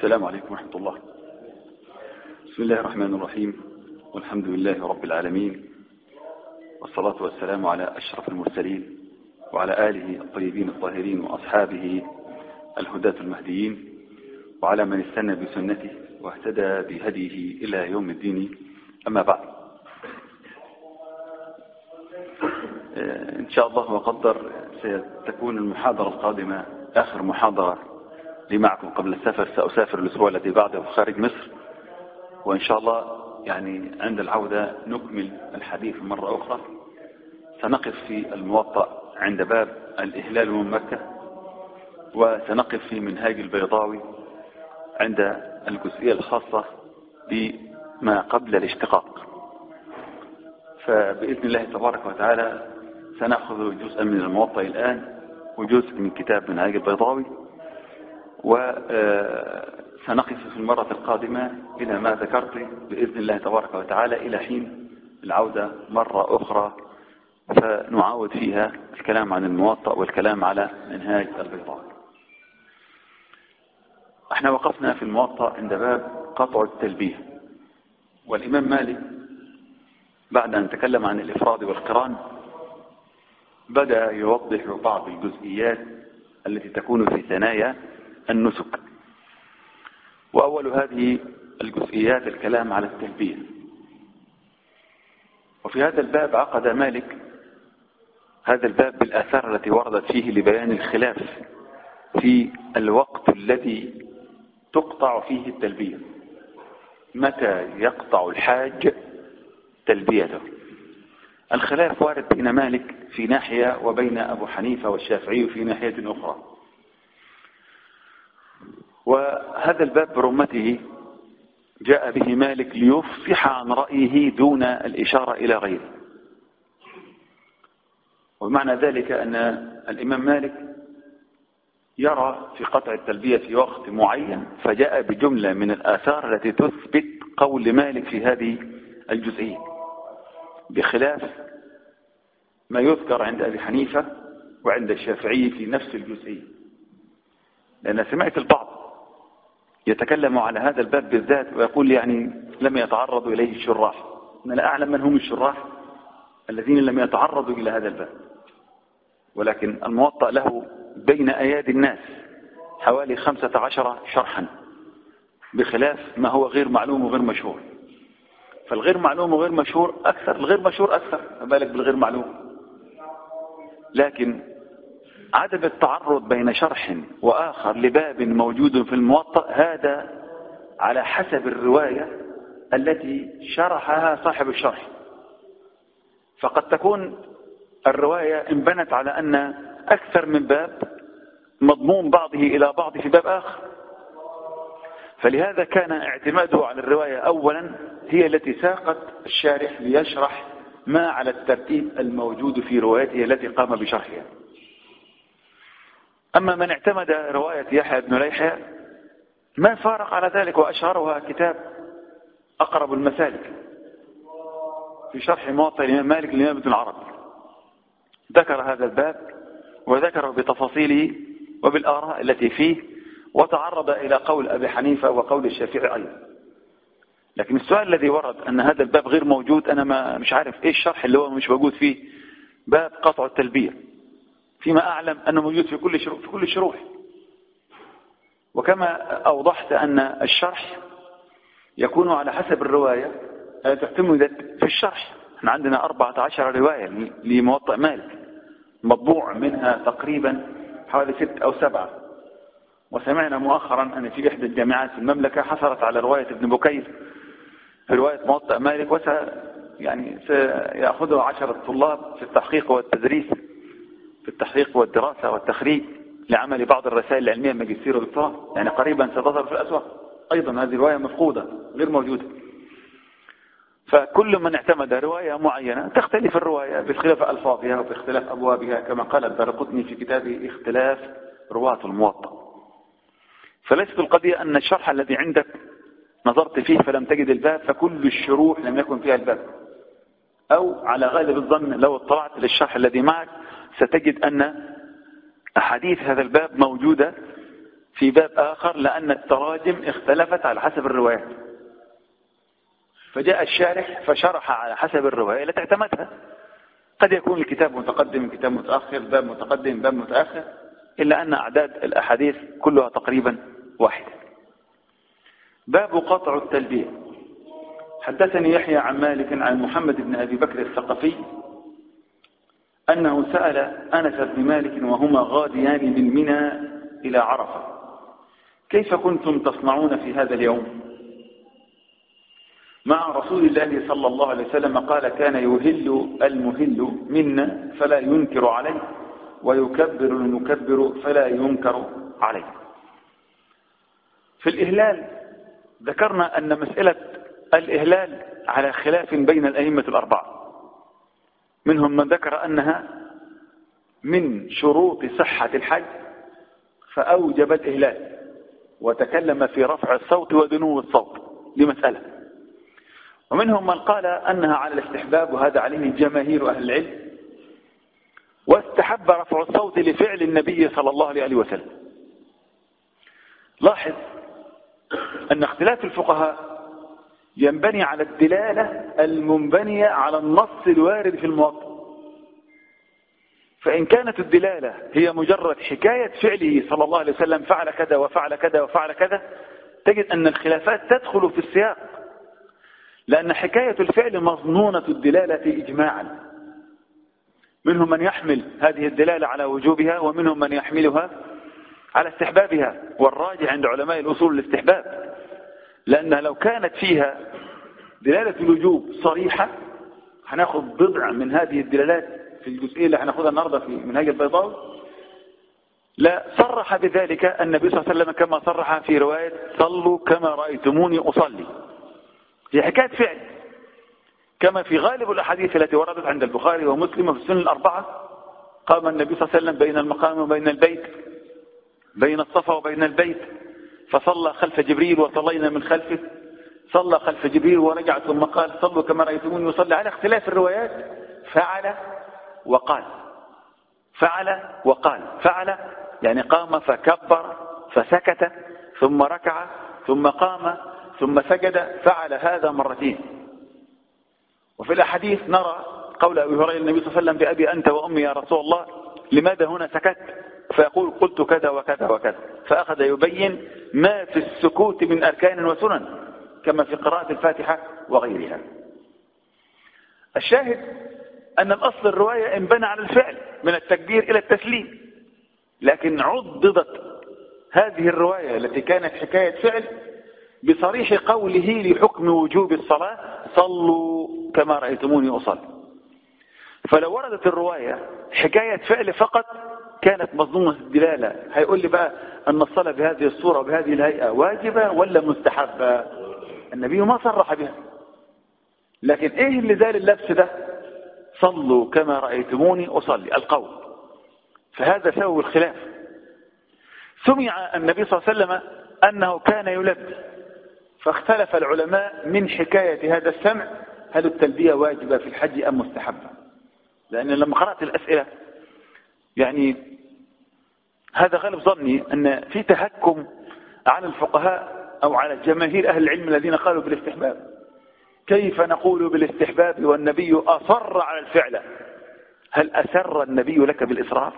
السلام عليكم ورحمة الله. بسم الله الرحمن الرحيم، والحمد لله رب العالمين، والصلاة والسلام على أشرف المرسلين وعلى آله الطيبين الطاهرين وأصحابه الهداة المهديين، وعلى من استنى بسنته واهتدى بهديه إلى يوم الدين. أما بعد، إن شاء الله وقدر ستكون المحاضرة القادمة آخر محاضرة لي معكم قبل السفر. سأسافر الأسبوع الذي بعده خارج مصر، وإن شاء الله يعني عند العودة نكمل الحديث مرة أخرى. سنقف في الموطأ عند باب الإهلال من مكة، وسنقف في منهاج البيضاوي عند الجزئية الخاصة بما قبل الاشتقاق. فبإذن الله تبارك وتعالى سنأخذ جزءا من الموطأ الآن وجزء من كتاب منهاج البيضاوي، وسنقف في المرة القادمة إلى ما ذكرت بإذن الله تبارك وتعالى إلى حين العودة مرة أخرى، فنعاود فيها الكلام عن الموطأ والكلام على منهاج البيضاوي. احنا وقفنا في الموطأ عند باب قطع التلبية، والإمام مالك بعد أن تكلم عن الإفراد والقران بدأ يوضح بعض الجزئيات التي تكون في ثنايا النسك. وأول هذه الجزئيات الكلام على التلبية. وفي هذا الباب عقد مالك هذا الباب بالآثار التي وردت فيه لبيان الخلاف في الوقت الذي تقطع فيه التلبية، متى يقطع الحاج تلبيته. الخلاف وارد بين مالك في ناحية وبين أبو حنيفة والشافعي في ناحية أخرى. وهذا الباب برمته جاء به مالك ليفصح عن رأيه دون الإشارة إلى غيره. ومعنى ذلك أن الإمام مالك يرى في قطع التلبية في وقت معين، فجاء بجملة من الآثار التي تثبت قول مالك في هذه الجزئية، بخلاف ما يذكر عند أبي حنيفة وعند الشافعي في نفس الجزئية. لأن سمعت البعض يتكلم على هذا الباب بالذات ويقول يعني لم يتعرضوا إليه الشراح. أنا لا أعلم من هم الشراح الذين لم يتعرضوا إلى هذا الباب، ولكن الموطأ له بين أيادي الناس حوالي 15 شرحا، بخلاف ما هو غير معلوم وغير مشهور. فالغير معلوم وغير مشهور أكثر، الغير مشهور أكثر، ما بالك بالغير معلوم. لكن عدم التعرض بين شرح وآخر لباب موجود في الموطأ هذا على حسب الرواية التي شرحها صاحب الشرح. فقد تكون الرواية انبنت على أن أكثر من باب مضمون بعضه إلى بعض في باب آخر، فلهذا كان اعتماده على الرواية أولا هي التي ساقت الشارح ليشرح ما على الترتيب الموجود في روايته التي قام بشرحها. أما من اعتمد رواية يحيى بن ليحيى ما فارق على ذلك، وأشهرها كتاب أقرب المسالك في شرح موطأ الإمام مالك للإمام ابن العربي. ذكر هذا الباب وذكره بتفاصيله وبالآراء التي فيه، وتعرض إلى قول أبي حنيفة وقول الشافعي أيضا. لكن السؤال الذي ورد أن هذا الباب غير موجود، أنا مش عارف إيش الشرح اللي هو مش موجود فيه باب قطع التلبية، فيما أعلم أنه موجود في كل الشروح. وكما أوضحت أن الشرح يكون على حسب الرواية تعتمد في الشرح. احنا عندنا 14 رواية لموطأ مالك مطبوع منها تقريبا حوالي 6 أو 7. وسمعنا مؤخرا أن في إحدى الجامعات في المملكة حصلت على رواية ابن بكير في رواية موطأ مالك، سيأخذها 10 طلاب في التحقيق والتدريس، في التحقيق والدراسة والتخريج لعمل بعض الرسائل العلمية ماجستير ودكتوراه، يعني قريبا ستظهر في الأسواق. أيضا هذه رواية مفقودة غير موجودة. فكل من اعتمد رواية معينة تختلف الرواية باختلاف ألفاظها وباختلاف أبوابها، كما قال الدارقطني في كتابه اختلاف رواة الموطأ. فليست القضية أن الشرح الذي عندك نظرت فيه فلم تجد الباب فكل الشروح لم يكن فيها الباب، أو على غالب الظن لو اطلعت للشرح الذي معك ستجد أن أحاديث هذا الباب موجودة في باب آخر لأن التراجم اختلفت على حسب الروايات، فجاء الشارح فشرح على حسب الرواية التي اعتمدها. قد يكون الكتاب متقدم كتاب متأخر، باب متقدم باب متأخر، إلا أن أعداد الأحاديث كلها تقريبا واحدة. باب قطع التلبية. حدثني يحيى عن مالك عن محمد بن أبي بكر الثقفي أنه سأل أنس بن مالك وهما غاديان من منى إلى عرفة: كيف كنتم تصنعون في هذا اليوم مع رسول الله صلى الله عليه وسلم؟ قال: كان يهل المهل منا فلا ينكر عليه، ويكبر المكبر فلا ينكر عليه. في الإهلال ذكرنا أن مسألة الإهلال على خلاف بين الأئمة الأربعة، منهم من ذكر أنها من شروط صحة الحج فأوجب الإهلال، وتكلم في رفع الصوت ودنو الصوت لمسألة، ومنهم من قال أنها على الاستحباب، وهذا عليه جماهير أهل العلم، واستحب رفع الصوت لفعل النبي صلى الله عليه وسلم. لاحظ أن اختلاف الفقهاء ينبني على الدلالة المنبنية على النص الوارد في الموطأ. فإن كانت الدلالة هي مجرد حكاية فعله صلى الله عليه وسلم فعل كذا وفعل كذا وفعل كذا، تجد أن الخلافات تدخل في السياق، لأن حكاية الفعل مظنونة الدلالة إجماعا. منهم من يحمل هذه الدلالة على وجوبها، ومنهم من يحملها على استحبابها، والراجح عند علماء الأصول الاستحباب، لأنها لو كانت فيها دلالة الوجوب صريحة هناخذ بضع من هذه الدلالات في الجزئية اللي هناخذها النهاردة في منهاج البيضاوي. لا صرح بذلك النبي صلى الله عليه وسلم كما صرح في رواية: صلوا كما رأيتموني أصلي. هي حكاية فعل، كما في غالب الأحاديث التي وردت عند البخاري ومسلم وفي السنن الأربعة. قام النبي صلى الله عليه وسلم بين المقام وبين البيت، بين الصفا وبين البيت، فصلى خلف جبريل وصلينا من خلفه، صلى خلف جبريل ورجع ثم قال: صلوا كما رأيتموني يصلي. على اختلاف الروايات فعل وقال، فعل وقال. فعل يعني قام فكبر فسكت ثم ركع ثم قام ثم سجد، فعل هذا مرتين. وفي الأحاديث نرى قول أبي هريرة النبي صلى الله عليه وسلم: بأبي أنت وأمي يا رسول الله، لماذا هنا سكت؟ فيقول: قلت كذا وكذا وكذا، فأخذ يبين ما في السكوت من أركان وسنن، كما في قراءة الفاتحة وغيرها. الشاهد أن الأصل الرواية انبنى على الفعل من التكبير إلى التسليم، لكن عضدت هذه الرواية التي كانت حكاية فعل بصريح قوله لحكم وجوب الصلاة: صلوا كما رأيتموني أصلي. فلو وردت الرواية حكاية فعل فقط كانت مظنونة الدلالة. هيقول لي بقى أن الصلاة بهذه الصورة وبهذه الهيئة واجبة ولا مستحبة؟ النبي ما صرح بها، لكن إيه اللي زال اللبس ده؟ صلوا كما رأيتموني أصلي، القول. فهذا سبب الخلاف. سمع النبي صلى الله عليه وسلم أنه كان يلبي، فاختلف العلماء من حكاية هذا السمع: هل التلبية واجبة في الحج أم مستحبة؟ لأن لما قرأت الأسئلة يعني هذا غالب ظني أن في تهكم على الفقهاء أو على جماهير أهل العلم الذين قالوا بالاستحباب. كيف نقول بالاستحباب والنبي أصر على الفعل؟ هل أسر النبي لك بالإصرار؟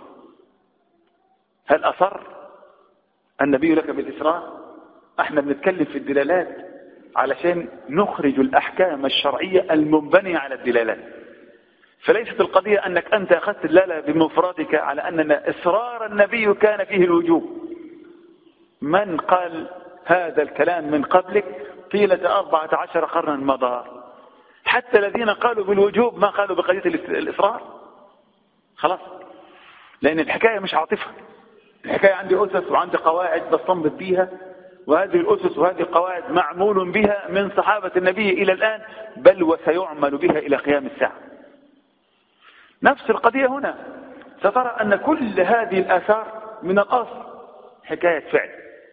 هل أصر النبي لك بالإصرار؟ احنا بنتكلم في الدلالات علشان نخرج الأحكام الشرعية المنبنية على الدلالات. فليست القضية أنك أنت أخذت الدلالة بمفردك على أن إصرار النبي كان فيه الوجوب. من قال هذا الكلام من قبلك طيلة 14 قرنا مضى؟ حتى الذين قالوا بالوجوب ما قالوا بقضية الإصرار. خلاص، لأن الحكاية مش عاطفة. الحكاية عندي أسس وعندي قواعد بستنبط بيها، وهذه الأسس وهذه القواعد معمول بها من صحابة النبي إلى الآن، بل وسيعمل بها إلى قيام الساعة. نفس القضية هنا، سترى أن كل هذه الآثار من الأصل حكاية فعل،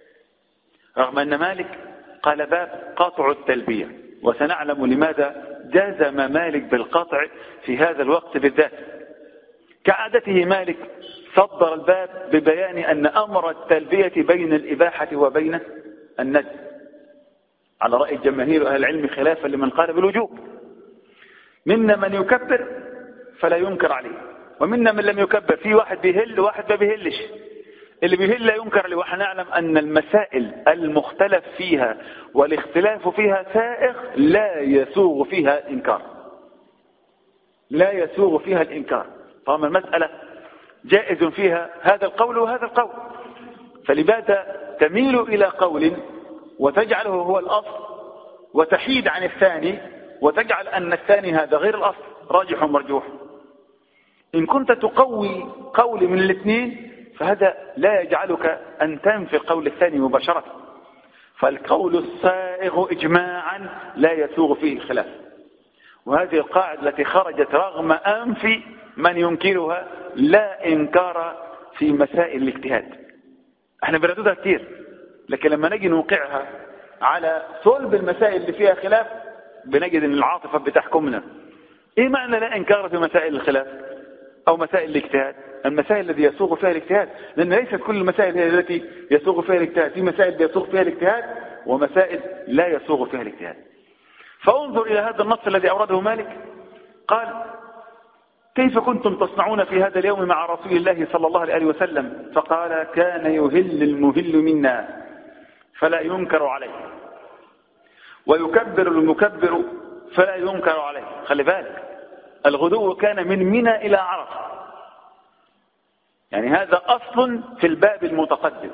رغم أن مالك قال باب قطع التلبية، وسنعلم لماذا جازم مالك بالقطع في هذا الوقت بالذات. كعادته مالك صدر الباب ببيان أن أمر التلبية بين الإباحة وبين الندب، على رأي جماهير أهل العلم خلافا لمن قال بالوجوب. منا من يكبر فلا ينكر عليه، ومنا من لم يكبر، في واحد بيهل وواحد ما بيهلش. اللي بيهل لا ينكر عليه، وحنا نعلم أن المسائل المختلف فيها والاختلاف فيها سائغ لا يسوغ فيها إنكار، لا يسوغ فيها الإنكار. طالما المسألة جائز فيها هذا القول وهذا القول، فلماذا تميل إلى قول وتجعله هو الأصل وتحيد عن الثاني وتجعل أن الثاني هذا غير الأصل راجح ومرجوح؟ إن كنت تقوي قول من الاثنين فهذا لا يجعلك أن تنفي قول الثاني مباشرة. فالقول السائغ إجماعا لا يسوغ فيه الخلاف، وهذه القاعدة التي خرجت رغم أنف من ينكرها، لا إنكار في مسائل الاجتهاد. احنا بنرددها كتير، لكن لما نجي نوقعها على صلب المسائل اللي فيها خلاف بنجد ان العاطفة بتحكمنا. ايه معنى لا إنكار في مسائل الخلاف او مسائل الاجتهاد؟ المسائل التي يسوغ فيها الاجتهاد، لان ليست كل المسائل هي التي يسوغ فيها الاجتهاد، في مسائل يسوغ فيها الاجتهاد ومسائل لا يسوغ فيها الاجتهاد. فانظر الى هذا النص الذي اورده مالك، قال: كيف كنتم تصنعون في هذا اليوم مع رسول الله صلى الله عليه وسلم؟ فقال: كان يهل المهل منا فلا ينكر عليه، ويكبر المكبر فلا ينكر عليه. خلي بالك، الغدو كان من منى إلى عرفة، يعني هذا أصل في الباب المتقدم.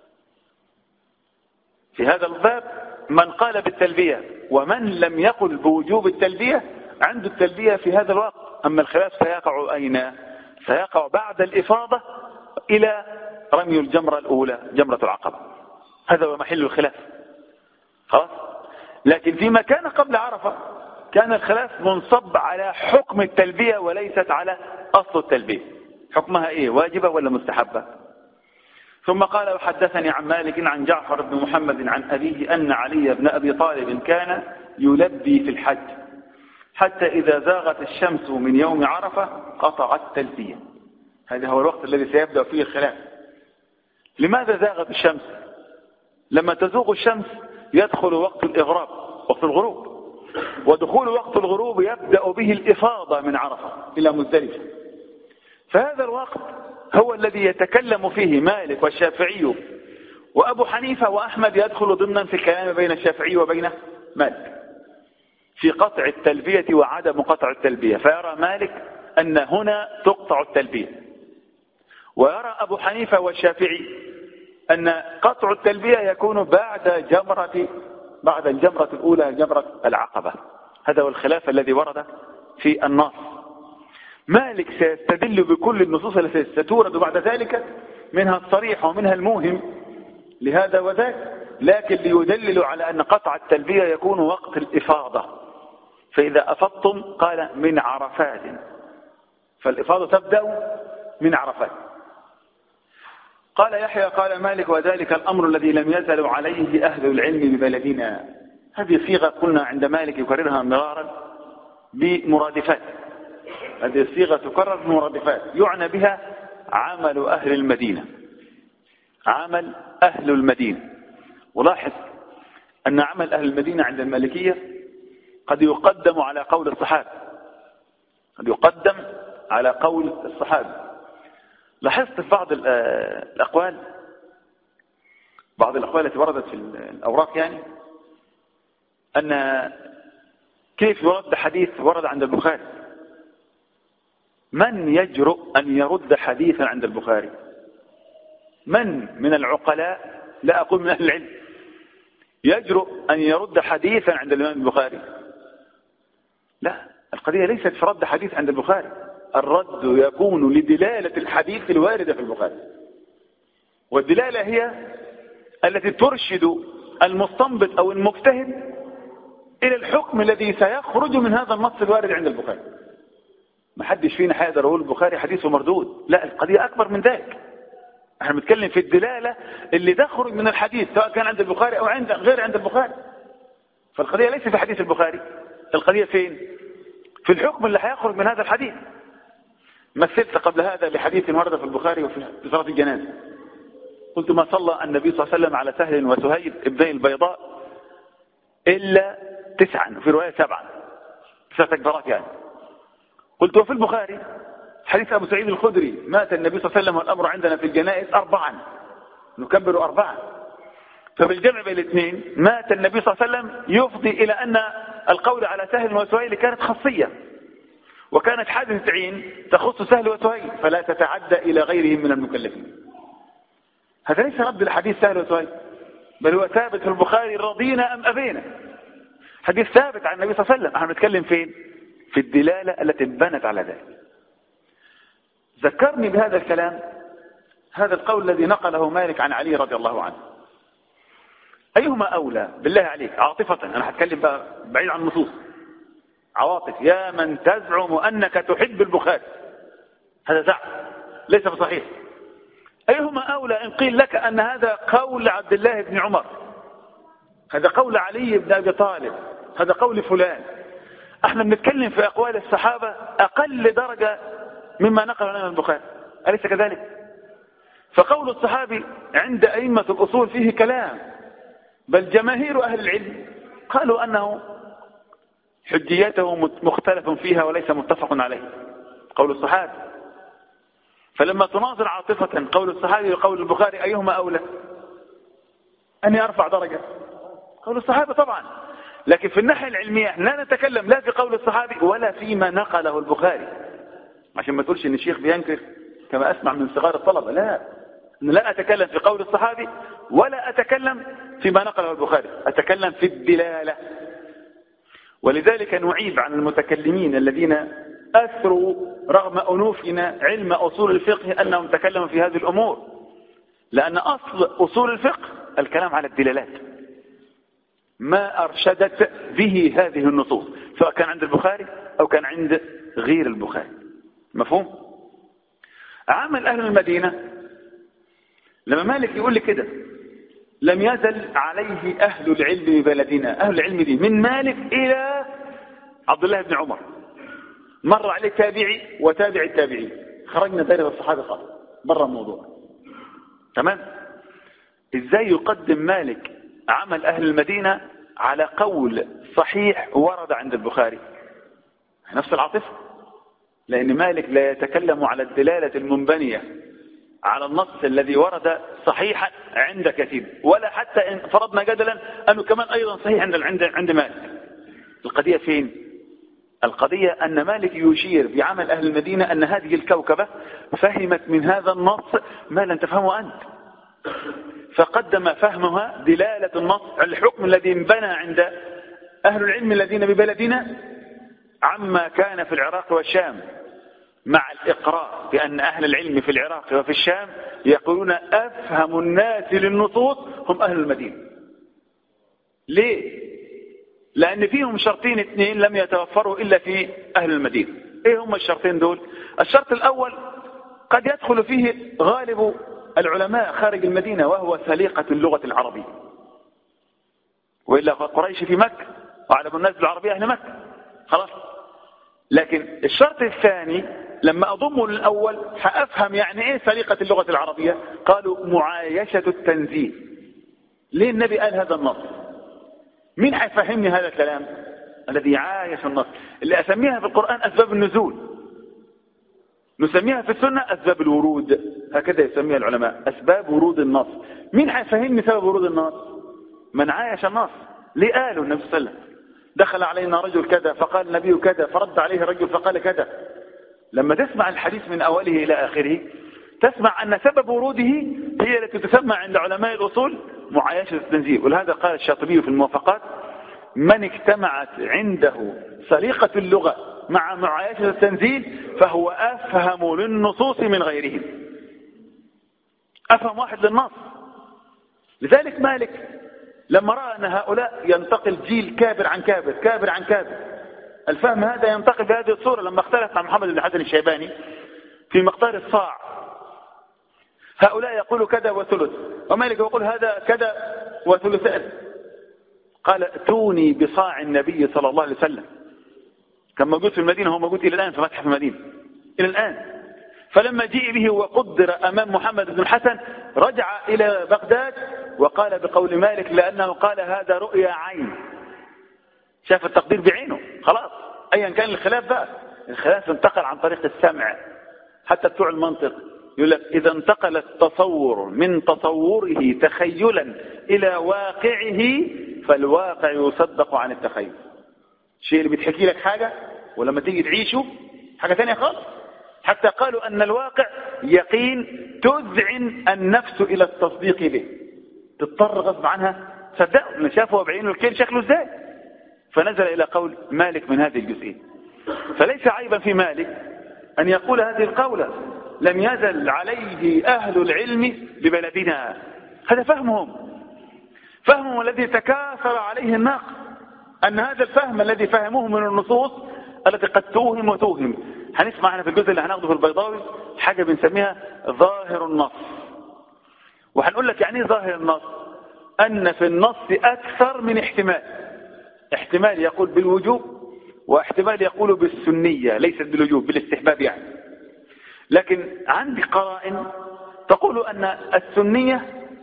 في هذا الباب من قال بالتلبية ومن لم يقل بوجوب التلبية عنده التلبية في هذا الوقت. أما الخلاف سيقع أين؟ سيقع بعد الإفاضة إلى رمي الجمرة الأولى، جمرة العقبة. هذا هو محل الخلاف، خلاص. لكن فيما كان قبل عرفة كان الخلاف منصب على حكم التلبية وليست على أصل التلبية. حكمها إيه؟ واجبة ولا مستحبة؟ ثم قال: وحدثني عن مالك عن جعفر بن محمد عن أبيه أن علي بن أبي طالب كان يلبي في الحج حتى إذا زاغت الشمس من يوم عرفة قطع التلبية. هذا هو الوقت الذي سيبدأ فيه الخلاف. لماذا زاغت الشمس؟ لما تزوغ الشمس يدخل وقت الإغراب، وقت الغروب، ودخول وقت الغروب يبدأ به الإفاضة من عرفة إلى مزدلفة. فهذا الوقت هو الذي يتكلم فيه مالك والشافعي وأبو حنيفة وأحمد، يدخل ضمنا في الكلام بين الشافعي وبين مالك في قطع التلبية وعدم قطع التلبية. فيرى مالك أن هنا تقطع التلبية، ويرى أبو حنيفة والشافعي أن قطع التلبية يكون بعد الجمرة الأولى، جمرة العقبة. هذا هو الخلاف الذي ورد في النص. مالك سيستدل بكل النصوص التي ستورد بعد ذلك، منها الصريح ومنها الموهم لهذا وذاك، لكن ليدلل على أن قطع التلبية يكون وقت الإفاضة. فإذا أفضتم قال من عرفات، فالإفاضة تبدأ من عرفات. قال يحيى قال مالك: وذلك الأمر الذي لم يزل عليه أهل العلم ببلدنا. هذه صيغة قلنا عند مالك يكررها مرارا بمرادفات، هذه الصيغة تكرر بمرادفات يعنى بها عمل أهل المدينة، عمل أهل المدينة. ولاحظ أن عمل أهل المدينة عند المالكية قد يقدم على قول الصحابة، قد يقدم على قول الصحابة. لاحظت في بعض الأقوال، بعض الأقوال التي وردت في الأوراق، يعني أن كيف يرد حديث ورد عند البخاري. من يجرؤ أن يرد حديثا عند البخاري؟ من العقلاء، لا أقول من أهل العلم، يجرؤ أن يرد حديثا عند الإمام البخاري؟ لا، القضية ليست في رد حديث عند البخاري، الرد يكون لدلالة الحديث الواردة في البخاري، والدلالة هي التي ترشد المستنبط أو المجتهد إلى الحكم الذي سيخرج من هذا النص الوارد عند البخاري. ما حدش فينا حيقدر يقول البخاري حديثه مردود، لا، القضية أكبر من ذلك. احنا بنتكلم في الدلالة اللي تخرج من الحديث سواء كان عند البخاري أو عند غير عند البخاري. فالقضية ليس في حديث البخاري، القضية فين؟ في الحكم اللي هيخرج من هذا الحديث. مثلت قبل هذا بحديث ورد في البخاري وفي صلاة الجنازة، قلت ما صلى النبي صلى الله عليه وسلم على سهل وسهيل ابني البيضاء إلا 9 وفي رواية 7 تكبيرات يعني. قلت وفي البخاري حديث أبو سعيد الخدري مات النبي صلى الله عليه وسلم والأمر عندنا في الجنائز 4 نكبر 4. فبالجمع بين الاثنين مات النبي صلى الله عليه وسلم يفضي إلى أن القول على سهل وسهيل كانت خاصية، وكانت حادثة عين تخص سهل وسهيل فلا تتعدى إلى غيرهم من المكلفين. هذا ليس رد الحديث سهل وسهيل، بل هو ثابت في البخاري رضينا أم أبينا، حديث ثابت عن النبي صلى الله عليه وسلم. احنا بنتكلم فين؟ في الدلالة التي بنت على ذلك. ذكرني بهذا الكلام هذا القول الذي نقله مالك عن علي رضي الله عنه. أيهما أولى بالله عليك عاطفة، أنا هتكلم بقى بعيد عن النصوص، عواطف، يا من تزعم أنك تحب البخاري، هذا زعم ليس بصحيح. أيهما أولى إن قيل لك أن هذا قول عبد الله بن عمر، هذا قول علي بن أبي طالب، هذا قول فلان. احنا بنتكلم في أقوال الصحابة أقل درجة مما نقل لنا البخاري، أليس كذلك؟ فقول الصحابي عند أئمة الأصول فيه كلام، بل جماهير أهل العلم قالوا أنه حجيته مختلف فيها وليس متفق عليه قول الصحابي. فلما تناظر عاطفة قول الصحابي وقول البخاري أيهما أولى، أني أرفع درجة؟ قول الصحابي طبعا. لكن في الناحية العلمية لا نتكلم لا في قول الصحابي ولا فيما نقله البخاري، عشان ما تقولش ان الشيخ بينكر كما أسمع من صغار الطلبة. لا أتكلم في قول الصحابي ولا أتكلم فيما نقله البخاري، أتكلم في الدلالة. ولذلك نعيب عن المتكلمين الذين أثروا رغم أنوفنا علم أصول الفقه أنهم تكلموا في هذه الأمور، لأن أصل أصول الفقه الكلام على الدلالات، ما أرشدت به هذه النصوص سواء كان عند البخاري أو كان عند غير البخاري. مفهوم؟ عمل أهل المدينة لما مالك يقول لي كده لم يزل عليه أهل العلم ببلدنا، أهل العلم دي من مالك إلى عبد الله بن عمر، مر عليه تابعي وتابع التابعين، خرجنا دائرة الصحابة خالص برا الموضوع. تمام؟ إزاي يقدم مالك عمل أهل المدينة على قول صحيح ورد عند البخاري؟ نفس العاطفة، لأن مالك لا يتكلم على الدلالة المنبنية على النص الذي ورد صحيحا عند كثير، ولا حتى إن فرضنا جدلا أنه كمان أيضا صحيح عند مالك. القضية فين؟ القضية أن مالك يشير بعمل أهل المدينة أن هذه الكوكبة فهمت من هذا النص ما لن تفهمه أنت، فقدم فهمها دلالة النص الحكم الذي انبنى عند أهل العلم الذين ببلدنا عما كان في العراق والشام، مع الإقرار بأن أهل العلم في العراق وفي الشام يقولون أفهم الناس للنصوص هم أهل المدينة. ليه؟ لأن فيهم شرطين 2 لم يتوفروا إلا في أهل المدينة. إيه هم الشرطين دول؟ الشرط الأول قد يدخل فيه غالب العلماء خارج المدينة وهو سليقة اللغة العربية، وإلا قريش في مكة وأعلم الناس بالعربية أهل مكة خلاص. لكن الشرط الثاني لما أضمه للأول حأفهم يعني إيه سليقة اللغة العربية. قالوا معايشة التنزيل. ليه النبي قال هذا النص؟ مين حيفهمني هذا الكلام؟ الذي عايش النص، اللي أسميها في القرآن أسباب النزول، نسميها في السنة أسباب الورود، هكذا يسميها العلماء أسباب ورود النص. مين حيفهمني سبب ورود النص؟ من عايش النص. ليه قالوا النبي صلى الله عليه وسلم دخل علينا رجل كذا فقال النبي كذا فرد عليه رجل فقال كذا. لما تسمع الحديث من أوله إلى آخره تسمع أن سبب وروده هي التي تسمى عند علماء الأصول معايشة التنزيل. ولهذا قال الشاطبي في الموافقات من اجتمعت عنده سليقة اللغة مع معايشة التنزيل فهو أفهم للنصوص من غيرهم، أفهم واحد للنص. لذلك مالك لما رأى أن هؤلاء ينتقل جيل كابر عن كابر كابر عن كابر، الفهم هذا ينتقل بهذه الصورة. لما اختلف مع محمد بن حسن الشيباني في مقدار الصاع، هؤلاء يقولوا كذا وثلث ومالك يقول هذا كذا وثلثان. قال ائتوني بصاع النبي صلى الله عليه وسلم، كان موجود في المدينة، هو موجود إلى الآن في متحف المدينة إلى الآن. فلما جيء به وقدر أمام محمد بن الحسن رجع إلى بغداد وقال بقول مالك لأنه قال هذا رؤيا عين، شاف التقدير بعينه. خلاص أيا كان الخلاف بقى، الخلاف انتقل عن طريق السمع. حتى بتوع المنطق يقول لك إذا انتقل التصور من تصوره تخيلا إلى واقعه فالواقع يصدق عن التخيل. الشيء اللي بتحكي لك حاجة ولما تيجي تعيشه حاجة ثانية خالص. حتى قالوا أن الواقع يقين تذعن النفس إلى التصديق به، تضطر غصب عنها صدقوا اللي شافه بعينه الكيل شكله ازاي. فنزل إلى قول مالك من هذه الجزئية. فليس عيبا في مالك أن يقول هذه القولة، لم يزل عليه أهل العلم ببلدنا. هذا فهمهم الذي تكاثر عليه الناقل، أن هذا الفهم الذي فهموه من النصوص التي قد توهم. هنسمع احنا في الجزء اللي هناخده في البيضاوي حاجة بنسميها ظاهر النص. وهنقول لك يعني ظاهر النص، أن في النص أكثر من احتمال يقول بالوجوب واحتمال يقول بالسنية، ليست بالوجوب، بالاستحباب يعني. لكن عندي قرائن تقول أن السنية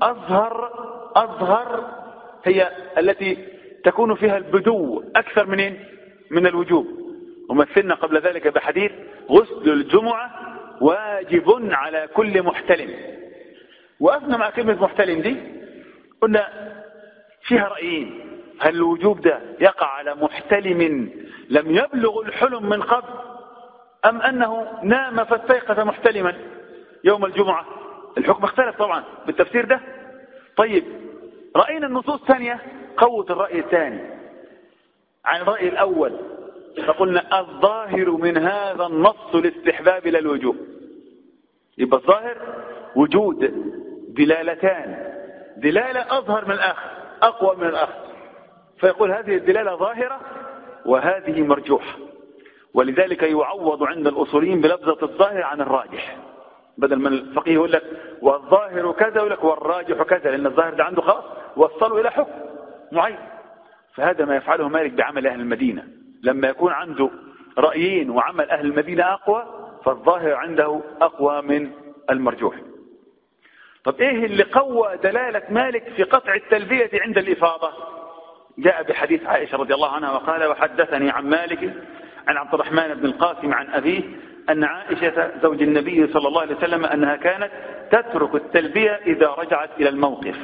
أظهر هي التي تكون فيها البدو أكثر من الوجوب. ومثلنا قبل ذلك بحديث غسل الجمعة واجب على كل محتلم. وقفنا مع كلمة محتلم دي قلنا فيها رأيين، هل الوجوب ده يقع على محتلم لم يبلغ الحلم من قبل، أم أنه نام فاستيقظ محتلما يوم الجمعة؟ الحكم اختلف طبعا بالتفسير ده. طيب رأينا النصوص الثانية قوة الرأي الثاني عن الرأي الأول، فقلنا الظاهر من هذا النص الاستحباب لا الوجوب. يبقى الظاهر وجود دلالتان، دلالة أظهر من الآخر أقوى من الآخر، فيقول هذه الدلالة ظاهرة وهذه مرجوحة. ولذلك يعوض عند الأصوليين بلفظة الظاهر عن الراجح، بدل ما الفقيه يقول لك والظاهر كذا يقول لك والراجح كذا، لأن الظاهر ده عنده خلاص وصلوا إلى حكم معين. فهذا ما يفعله مالك بعمل أهل المدينة، لما يكون عنده رأيين وعمل أهل المدينة أقوى فالظاهر عنده أقوى من المرجوح. طب إيه اللي قوى دلالة مالك في قطع التلبية عند الإفاضة؟ جاء بحديث عائشة رضي الله عنها وقال وحدثني عن مالك عن عبد الرحمن بن القاسم عن أبيه أن عائشة زوج النبي صلى الله عليه وسلم أنها كانت تترك التلبية إذا رجعت إلى الموقف.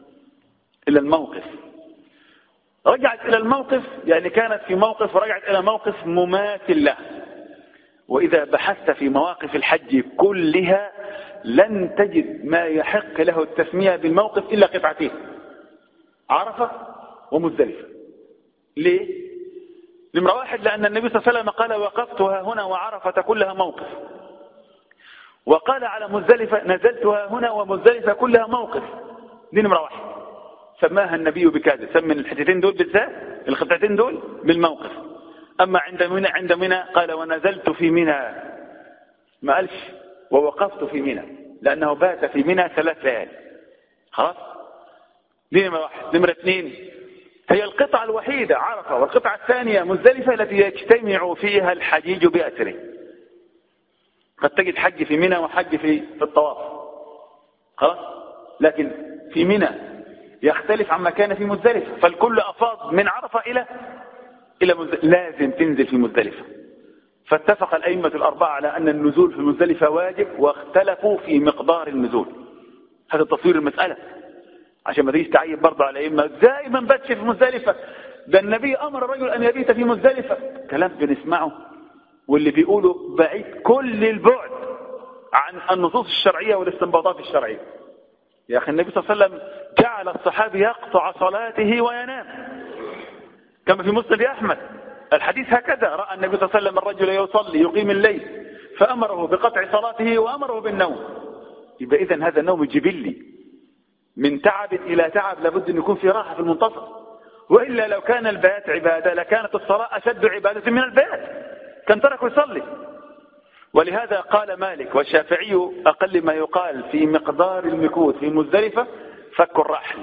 رجعت إلى الموقف يعني كانت في موقف ورجعت إلى موقف مماثل له. وإذا بحثت في مواقف الحج كلها لن تجد ما يحق له التسمية بالموقف إلا قطعتين، عرفة ومزدلفة. ليه؟ نمرة واحد لأن النبي صلى الله عليه وسلم قال وقفتها هنا وعرفة كلها موقف، وقال على مزدلفة نزلتها هنا ومزدلفة كلها موقف. دي نمرة واحد سماها النبي بكذا، سمى الحتتين دول بالذات القطعتين دول بالموقف. أما عند منى قال ونزلت في منى، ما قالش ووقفت في منى، لأنه بات في منى 3 ليالي. خلاص دي نمرة واحد. نمرة 2 هي القطعة الوحيدة عرفة، والقطعة الثانية مزدلفة التي يجتمع فيها الحجيج بأسره. قد تجد حج في منى وحج في الطواف، خلاص، لكن في منى يختلف عما كان في مزدلفة، فالكل أفاض من عرفة إلى لازم تنزل في مزدلفة. فاتفق الأئمة الأربعة على أن النزول في مزدلفة واجب، واختلفوا في مقدار النزول. هذا تصوير المسألة عشان ما تيجي تعيب برضه على الأئمة دائما باتش في مزدلفة، ده النبي أمر الرجل أن يبيت في مزدلفة. كلام بنسمعه واللي بيقوله بعيد كل البعد عن النصوص الشرعية والاستنباطات الشرعية. يا أخي النبي صلى الله عليه وسلم جعل الصحابي يقطع صلاته وينام كما في مسند أحمد. الحديث هكذا، رأى النبي صلى الله عليه وسلم الرجل يصلي يقيم الليل فأمره بقطع صلاته وأمره بالنوم. يبقى إذن هذا النوم جبلي، من تعب إلى تعب لابد أن يكون في راحة في المنتصف، وإلا لو كان البيات عبادة لكانت الصلاة أشد عبادة من البيات، كان تركوا يصلي. ولهذا قال مالك والشافعي أقل ما يقال في مقدار المكوث في مزدلفة فك الرحل.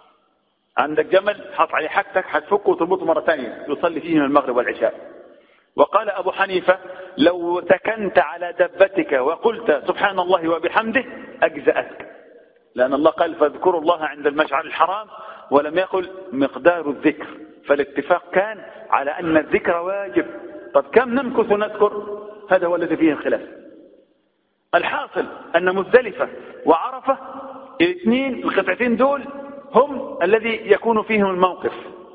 عندك جمل حط عليه حاجتك هتفكه وتربطه مرة ثانية يصلي فيه من المغرب والعشاء. وقال أبو حنيفة لو سكنت على دبتك وقلت سبحان الله وبحمده أجزأتك، لأن الله قال فاذكروا الله عند المشعر الحرام ولم يقل مقدار الذكر، فالاتفاق كان على أن الذكر واجب. طب كم نمكث نذكر؟ هذا هو الذي فيه الخلاف. الحاصل أن مزدلفة وعرفة الاثنين القطعتين دول هم الذي يكون فيهم الموقف.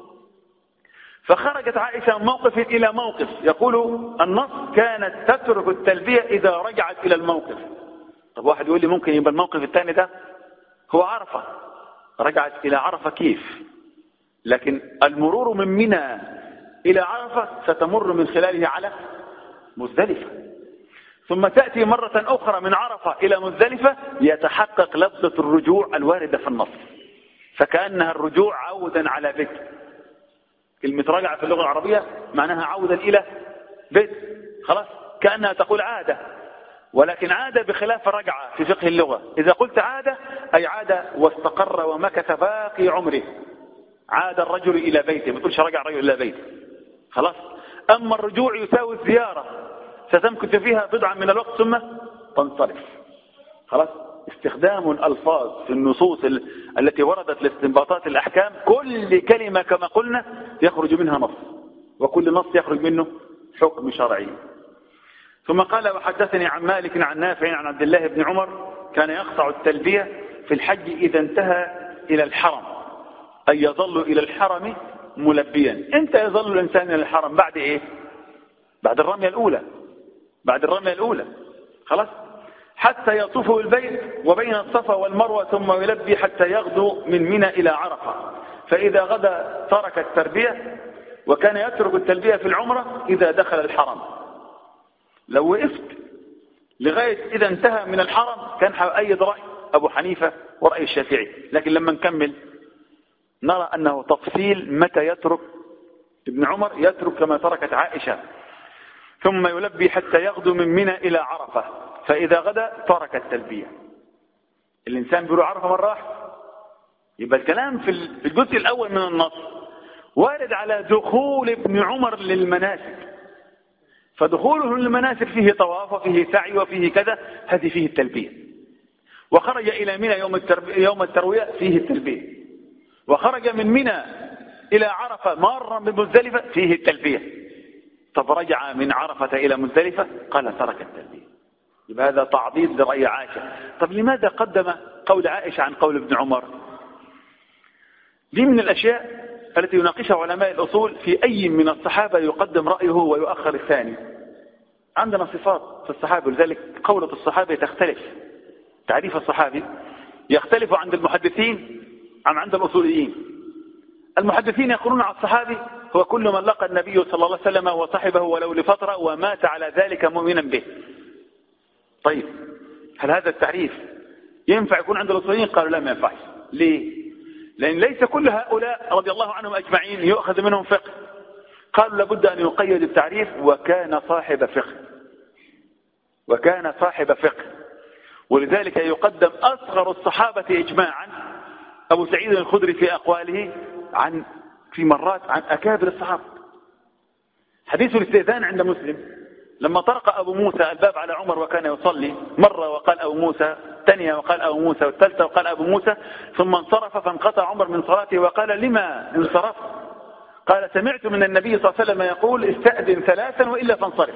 فخرجت عائشة من موقف إلى موقف، يقول النص كانت تترك التلبية إذا رجعت إلى الموقف. طب واحد يقول لي ممكن يبقى الموقف الثاني ده هو عرفة، رجعت إلى عرفة كيف؟ لكن المرور من منى إلى عرفة ستمر من خلاله على مزدلفة، ثم تأتي مرة أخرى من عرفة إلى مزدلفة يتحقق لفظة الرجوع الواردة في النص، فكأنها الرجوع عودا على بيت. كلمة رجع في اللغة العربية معناها عودا إلى بيت، خلاص كأنها تقول عادة، ولكن عادة بخلاف رجعة في فقه اللغة. إذا قلت عادة أي عاد واستقر ومكث باقي عمره، عاد الرجل إلى بيته، ما تقولش رجع الرجل إلى بيته، خلاص. أما الرجوع يساوي الزيارة، ستمكث فيها بضعا من الوقت ثم تنصرف، خلاص. استخدام الألفاظ في النصوص التي وردت لاستنباطات الأحكام، كل كلمة كما قلنا يخرج منها نص، وكل نص يخرج منه حكم شرعي. ثم قال وحدثني عن مالك عن نافع عن عبد الله بن عمر كان يقطع التلبية في الحج إذا انتهى إلى الحرم، أي يظل إلى الحرم ملبيا. انت يظل الإنسان إلى الحرم بعد إيه؟ بعد الرمية الأولى، بعد الرمية الأولى، خلاص، حتى يطوف البيت وبين الصفا والمروة ثم يلبي حتى يغدو من منى إلى عرفة. فإذا غدا ترك التربية، وكان يترك التلبية في العمرة إذا دخل الحرم. لو وقفت لغاية إذا انتهى من الحرم كان أيد رأي أبو حنيفة ورأي الشافعي، لكن لما نكمل نرى أنه تفصيل متى يترك. ابن عمر يترك كما تركت عائشة، ثم يلبي حتى يغدو من منى إلى عرفة، فإذا غدا ترك التلبية. الإنسان بيقول عرفة مرة واحدة، يبقى الكلام في الجزء الأول من النص وارد على دخول ابن عمر للمناسك، فدخوله للمناسك فيه طواف وفيه سعي وفيه كذا، هذه فيه التلبية. وخرج إلى منى يوم التروية فيه التلبية، وخرج من منى إلى عرفة مارا بمزدلفة فيه التلبية. طب رجع من عرفة إلى مزدلفة قال ترك التلبية، يبقى هذا تعضيد لرأي عائشة. طب لماذا قدم قول عائشة عن قول ابن عمر؟ دي من الأشياء التي يناقشها علماء الأصول، في أي من الصحابة يقدم رأيه ويؤخر الثاني. عندنا صفات في الصحابة، ولذلك قولة الصحابة تختلف، تعريف الصحابي يختلف عند المحدثين عن عند الأصوليين. المحدثين يقولون على الصحابي هو كل من لقى النبي صلى الله عليه وسلم وصحبه ولو لفترة ومات على ذلك مؤمنا به. طيب هل هذا التعريف ينفع يكون عند الأصوليين؟ قالوا لا، ما ينفعش. ليه؟ لأن ليس كل هؤلاء رضي الله عنهم أجمعين يؤخذ منهم فقه. قالوا لابد أن يقيد التعريف وكان صاحب فقه، وكان صاحب فقه. ولذلك يقدم أصغر الصحابة إجماعا أبو سعيد الخدري في أقواله في مرات عن أكابر الصحابة. حديث الاستئذان عند مسلم، لما طرق أبو موسى الباب على عمر وكان يصلي، مرة وقال أبو موسى، الثانية وقال أبو موسى، والثالثة وقال أبو موسى، ثم انصرف فانقطع عمر من صلاته وقال لما انصرف؟ قال سمعت من النبي صلى الله عليه وسلم يقول استأذن ثلاثا وإلا فانصرف.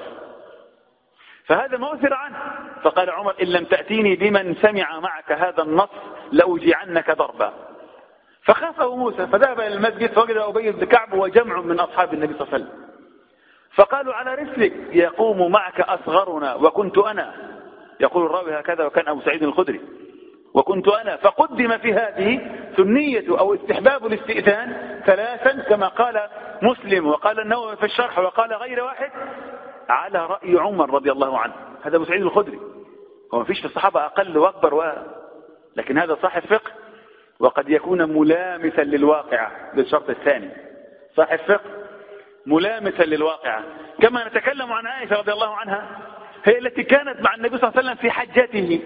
فهذا ما أثر عنه، فقال عمر إن لم تأتيني بمن سمع معك هذا النص لأوجعنك ضربا. فخاف أبو موسى فذهب إلى المسجد فوجد أبي بن كعب وجمع من أصحاب النبي صلى الله عليه وسلم، فقالوا على رسلك يقوم معك أصغرنا وكنت أنا. يقول الراوي هكذا وكان أبو سعيد الخدري وكنت أنا. فقدم في هذه سنية أو استحباب الاستئذان ثلاثا كما قال مسلم وقال النووي في الشرح وقال غير واحد على رأي عمر رضي الله عنه. هذا أبو سعيد الخدري، هو ما فيش في الصحابة أقل وأكبر لكن هذا صاحب فقه، وقد يكون ملامسا للواقع بالشرط الثاني، صاحب فقه ملامسا للواقع. كما نتكلم عن عائشة رضي الله عنها، هي التي كانت مع النبي صلى الله عليه وسلم في حجته،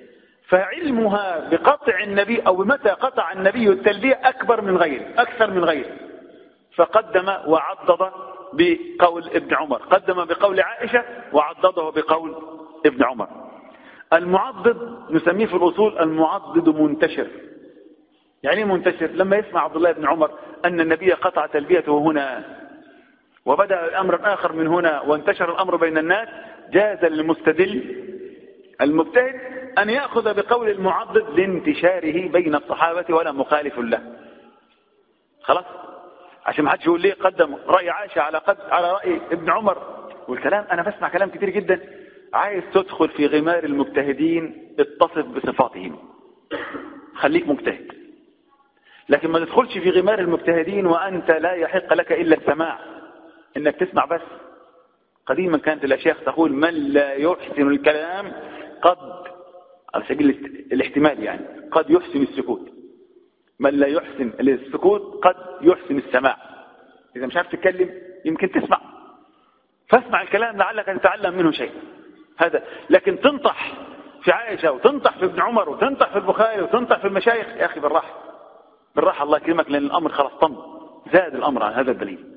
فعلمها بقطع النبي أو بمتى قطع النبي التلبية أكثر من غيره، فقدم وعضد بقول ابن عمر، قدم بقول عائشة وعضده بقول ابن عمر. المعضد نسميه في الأصول المعضد منتشر. يعني ايه منتشر؟ لما يسمع عبد الله بن عمر أن النبي قطع تلبيته هنا وبدأ الأمر آخر من هنا وانتشر الأمر بين الناس، جاز للمستدل المجتهد أن يأخذ بقول المعضد لانتشاره بين الصحابة ولا مخالف له. خلاص، عشان ما حدش يقول لي قدم رأي عائشة على رأي ابن عمر والكلام. أنا بسمع كلام كتير جدا. عايز تدخل في غمار المجتهدين اتصف بصفاتهم، خليك مجتهد، لكن ما تدخلش في غمار المجتهدين وأنت لا يحق لك إلا السماع، إنك تسمع بس. قديما كانت الأشياخ تقول من لا يحسن الكلام قد، على سبيل الاحتمال يعني، قد يحسن السكوت. من لا يحسن السكوت قد يحسن السماع. إذا مش عارف تتكلم يمكن تسمع، فاسمع الكلام لعلك تتعلم منه شيء. هذا. لكن تنطح في عائشة وتنطح في ابن عمر وتنطح في البخاري وتنطح في المشايخ، يا أخي بالراحة بالراحة الله يكرمك، لأن الأمر خلاص طم، زاد الأمر عن هذا الدليل.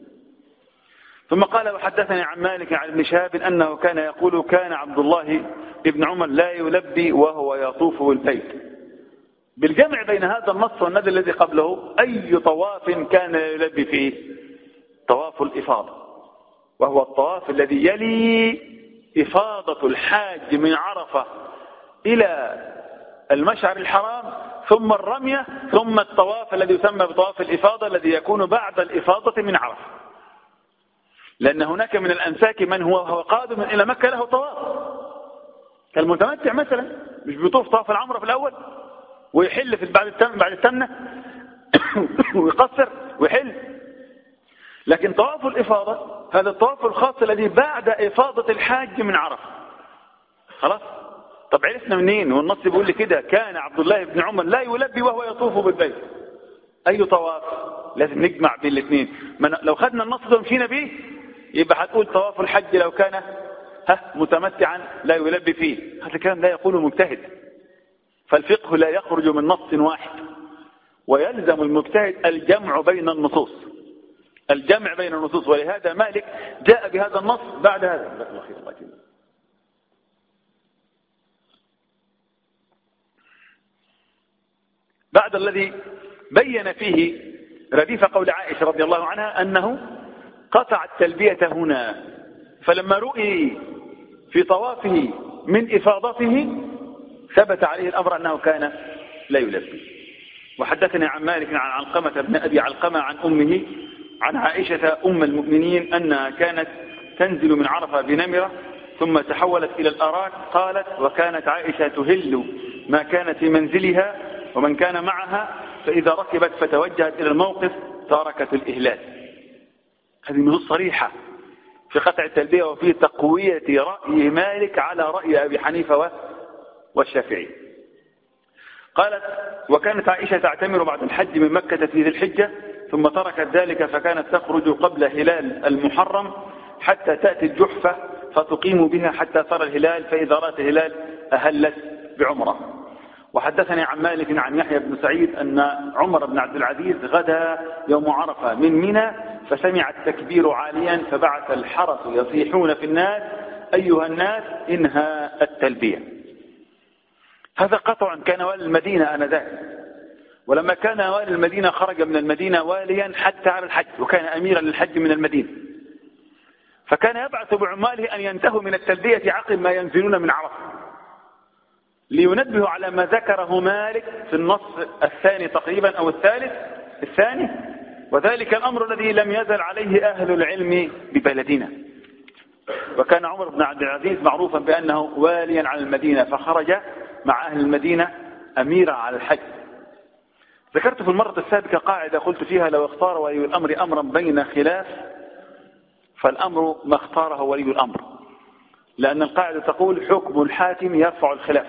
ثم قال وحدثني عن مالك عن ابن شهاب أنه كان يقول كان عبد الله ابن عمر لا يلبي وهو يطوف بالبيت، بالجمع بين هذا النص والنبي الذي قبله. أي طواف كان يلبي فيه؟ طواف الإفاضة، وهو الطواف الذي يلي إفاضة الحاج من عرفة إلى المشعر الحرام، ثم الرمية، ثم الطواف الذي يسمى بطواف الإفاضة الذي يكون بعد الإفاضة من عرفة. لأن هناك من الأنساك من هو قادم إلى مكة له طواف، كالمتمتع مثلا، مش بيطوف طواف العمرة في الأول ويحل في بعد التمنة ويقصر ويحل. لكن طواف الإفاضة هذا الطواف الخاص الذي بعد إفاضة الحاج من عرفة. خلاص. طب عرفنا منين والنص بيقول لي كده كان عبد الله بن عمر لا يلبي وهو يطوف بالبيت؟ أي طواف؟ لازم نجمع بين الاثنين. لو خدنا النص ده ومشينا به يبقى هتقول طواف الحج لو كان متمتعا لا يلبي فيه. هذا الكلام لا يقوله مجتهد، فالفقه لا يخرج من نص واحد، ويلزم المجتهد الجمع بين النصوص، الجمع بين النصوص. ولهذا مالك جاء بهذا النص بعد هذا. بعد الذي بين فيه رديف قول عائشة رضي الله عنها أنه قطع التلبية هنا، فلما رؤي في طوافه من إفاضته ثبت عليه الأمر أنه كان لا يلبي. وحدثني عن مالك عن علقمة بن أبي علقمة عن أمه عن عائشة أم المؤمنين أنها كانت تنزل من عرفة بنمرة ثم تحولت إلى الأراك. قالت وكانت عائشة تهل ما كانت في منزلها ومن كان معها، فإذا ركبت فتوجهت إلى الموقف تركت الإهلال. هذه نصوص صريحة في قطع التلبية وفي تقوية رأي مالك على رأي أبي حنيفة والشافعي. قالت وكانت عائشة تعتمر بعد الحج من مكة في ذي الحجة ثم تركت ذلك، فكانت تخرج قبل هلال المحرم حتى تأتي الجحفة فتقيم بها حتى ترى الهلال، فإذا رأت الهلال أهلت بعمرة. وحدثني عن مالك عن يحيى بن سعيد أن عمر بن عبد العزيز غدا يوم عرفة من منى فسمع التكبير عاليا فبعث الحرس يصيحون في الناس أيها الناس إنهى التلبية. هذا قطع كان والي المدينة آنذاك، ولما كان والي المدينة خرج من المدينة واليا حتى على الحج، وكان أميرا للحج من المدينة، فكان يبعث بعماله أن ينتهوا من التلبية عقب ما ينزلون من عرفة، لينبه على ما ذكره مالك في النص الثاني تقريبا أو الثاني، وذلك الأمر الذي لم يزل عليه أهل العلم ببلدنا. وكان عمر بن عبد العزيز معروفا بأنه واليا على المدينة، فخرج مع أهل المدينة أميرا على الحج. ذكرت في المرة السابقة قاعدة قلت فيها لو اختار ولي الأمر أمرا بين خلاف فالأمر ما اختاره ولي الأمر، لأن القاعدة تقول حكم الحاكم يرفع الخلاف،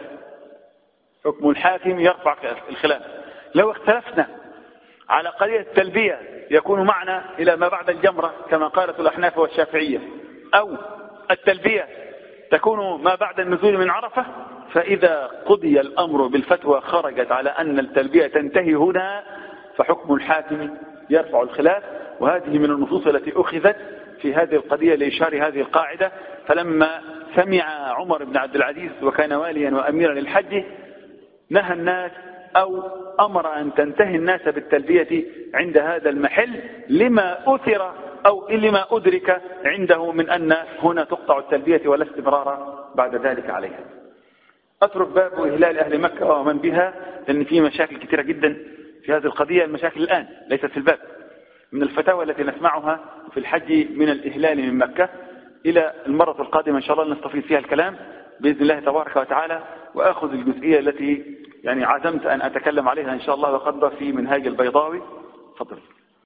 حكم الحاكم يرفع الخلاف. لو اختلفنا على قضية التلبية يكون معنا إلى ما بعد الجمرة كما قالت الأحناف والشافعية، أو التلبية تكون ما بعد النزول من عرفة، فإذا قضي الأمر بالفتوى خرجت على أن التلبية تنتهي هنا، فحكم الحاكم يرفع الخلاف. وهذه من النصوص التي أخذت في هذه القضية لإشهار هذه القاعدة. فلما سمع عمر بن عبد العزيز وكان واليا وأميرا للحج نهى الناس أو أمر أن تنتهي الناس بالتلبية عند هذا المحل لما أثر أو لما أدرك عنده من أن هنا تقطع التلبية ولا استمرار بعد ذلك عليها. أترك باب إهلال أهل مكة ومن بها، لأن في مشاكل كثيرة جدا في هذه القضية. المشاكل الآن ليست في الباب، من الفتاوى التي نسمعها في الحج من الإهلال من مكة. إلى المرة القادمة إن شاء الله نستفيد فيها الكلام بإذن الله تبارك وتعالى، وأخذ الجزئية التي يعني عزمت أن أتكلم عليها إن شاء الله وقدر في منهاج البيضاوي. تفضل.